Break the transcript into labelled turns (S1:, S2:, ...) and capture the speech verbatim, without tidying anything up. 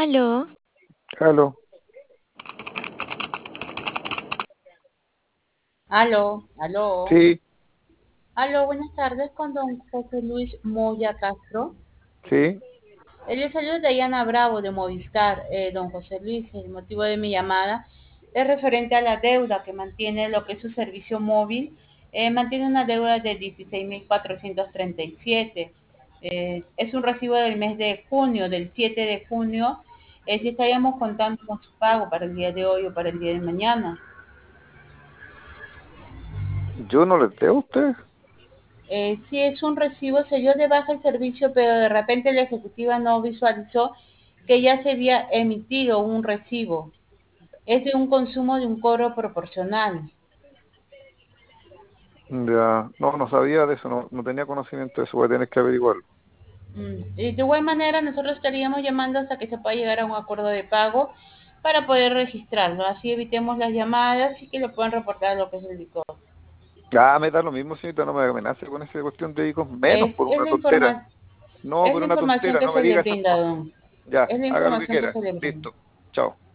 S1: Aló,
S2: Aló,
S3: Aló, aló,
S2: sí,
S3: aló, buenas tardes con don José Luis Moya Castro.
S2: sí,
S3: Eh, Le saluda Dayana Bravo de Movistar. Eh, don José Luis, el motivo de mi llamada es referente a la deuda que mantiene lo que es su servicio móvil. Eh, mantiene una deuda de dieciséis mil cuatrocientos treinta y siete. Eh, es un recibo del mes de junio, del siete de junio. Eh, si estaríamos contando con su pago para el día de hoy o para el día de mañana.
S2: yo no les debo a ustedes.
S3: Eh, si es un recibo, se dio de baja el servicio, pero de repente la ejecutiva no visualizó que ya se había emitido un recibo. Es de un consumo de un cobro proporcional.
S2: Ya, no, no sabía de eso, no, no tenía conocimiento de eso, voy a tener que averiguarlo.
S3: Mm, y de igual manera, nosotros estaríamos llamando hasta que se pueda llegar a un acuerdo de pago para poder registrarlo. Así evitemos las llamadas y que le puedan reportar lo que es el licor.
S2: Ya, me da lo mismo, señorita, no me amenace con esa cuestión de hijos, menos
S3: Es,
S2: por
S3: es
S2: una
S3: la
S2: tontera.
S3: informa-
S2: No,
S3: es
S2: por
S3: la
S2: una
S3: información
S2: tontera,
S3: que
S2: no me
S3: se le
S2: diga esas
S3: brinda,
S2: cosas.
S3: don.
S2: Ya,
S3: Es la
S2: haga lo que
S3: información que
S2: quiera.
S3: se le brinda.
S2: Listo. Chao.